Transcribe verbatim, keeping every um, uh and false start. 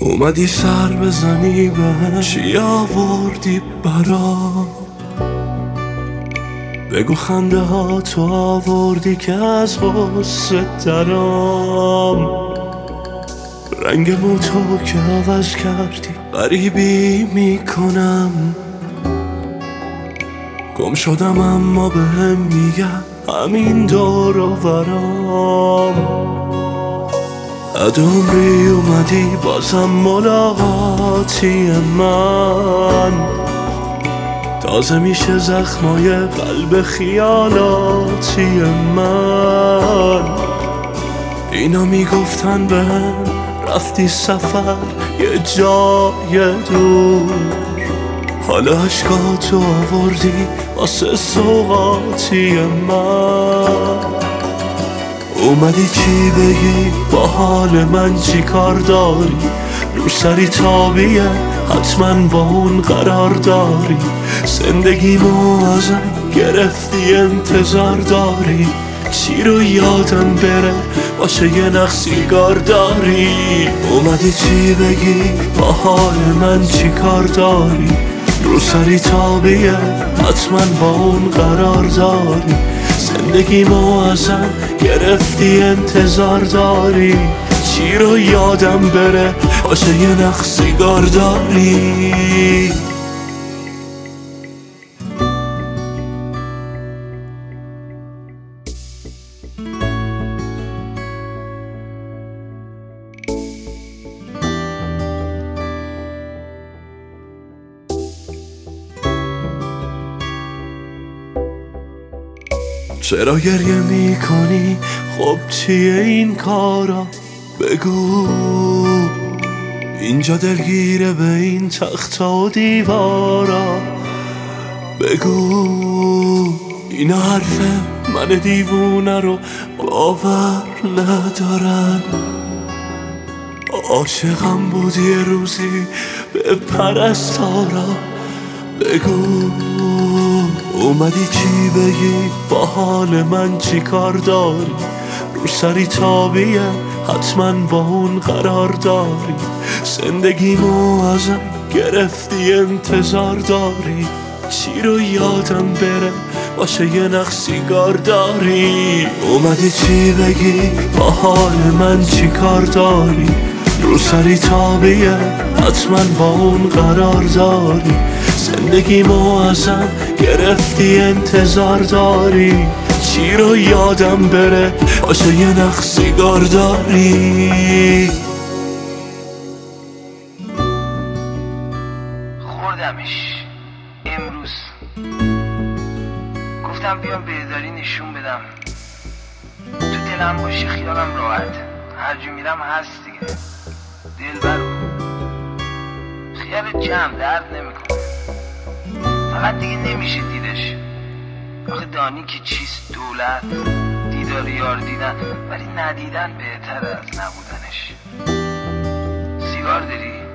اومدی سر بزنی به چی آوردی برام، بگو خنده ها تو آوردی که از غصه درام، رنگمو تو که عوض کردی غریبی میکنم، گم شدم اما بهم میگم همین دور و برام. بعد عمری اومدی بازم ملاقاتی من، تازه میشه زخمای قلب خیالاتی من. اینا میگفتن بهم رفتی سفر یه جای دور، حالا عشقاتو آوردی واسه سوغاتی من. اومدی چی بگی با حال من چی کار داری، رو سری تابیه حتما با اون قرار داری، زندگیمو ازم گرفتی انتظار داری، چی رو یادم بره باشه یه نخ سیگار داری. اومدی چی بگی با حال من چی کار داری، رو سری تابیه حتما با اون قرار داری، زندگیمو ازم گرفتی انتظار داری، چی رو یادم بره باشه یه نخ سیگار داری. چرا گریه میکنی؟ خب چیه این کارا؟ بگو اینجا دلگیره به این تخت و دیوارا. بگو اینا حرفه من دیوونه رو باور ندارن، عاشقم بودی یه روزی به پرستارا. بگو اومدی چی بگی با حال من چی کار داری، رو سری تابیه حتما با اون قرار داری، زندگیمو ازم گرفتی انتظار داری، چی رو یادم بره باشه یه نخ سیگار داری. اومدی چی بگی با حال من چی کار داری، رو سری تابیه حتما با اون قرار داری، زندگیمو ازم گرفتی انتظار داری، چی رو یادم بره باشه یه نخ سیگار داری. خوردمش امروز، گفتم بیام بهداری نشون بدم، تو دلم باشه خیالم راحت، هر جا میرم هست دیگه. دلبرو خیال جمع درد نمیکنه، فقط دیگه نمیشه دیدش. آخه دانی که چیست دولت، دیدار یار دیدن، ولی ندیدن بهتر از نبودنش. سیگار داری؟